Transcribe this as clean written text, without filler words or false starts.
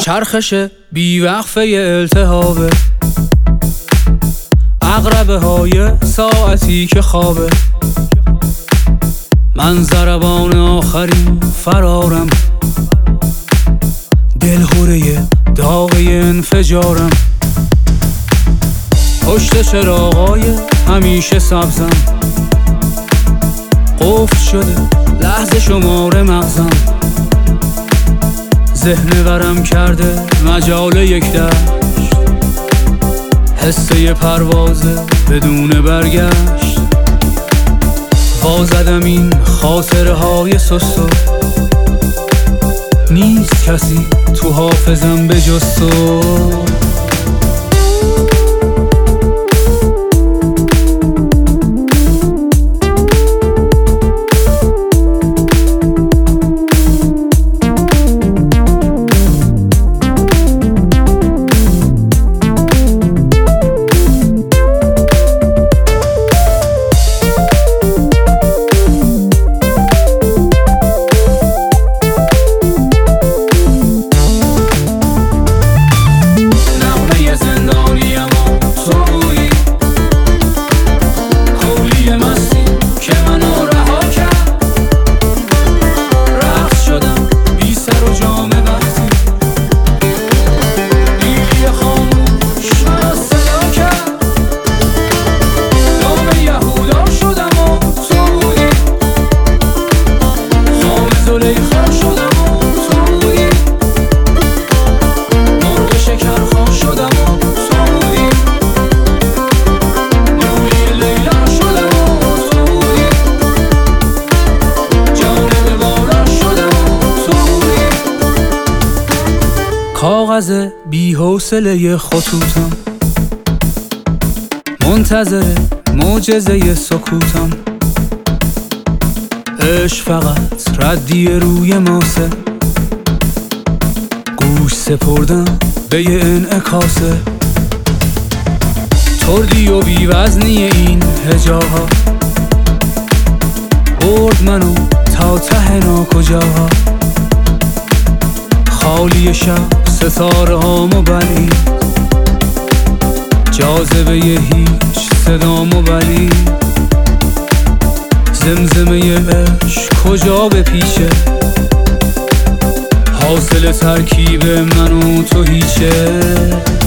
چرخش بیوقفه التهابه، عقربه های ساعتی که خوابه. من ضربان آخرین فرارم، دلهوره داغی انفجارم. پشت چراغای همیشه سبزم، قفل شده لحظه شماره مغزم. ذهن ورم کرده مجال یک دشت، حسه پروازه بدون برگشت. وازدم این خاطره های سستو، نیست کسی تو حافظم به جز تو. کاغذ بی حوصله خطوطم، منتظر معجزه سکوتم. عشق فقط ردی روی ماسه، گوش سپردم به یه انعکاسه. تردی و بیوزنی این هجاها، برد منو تا ته ناکجاها. خالی شب ستاره هامو بلید، جاذبه هیچ صدامو بلید. زمزمه عشق کجا بپیچه، حاصل ترکیب من و تو هیچه.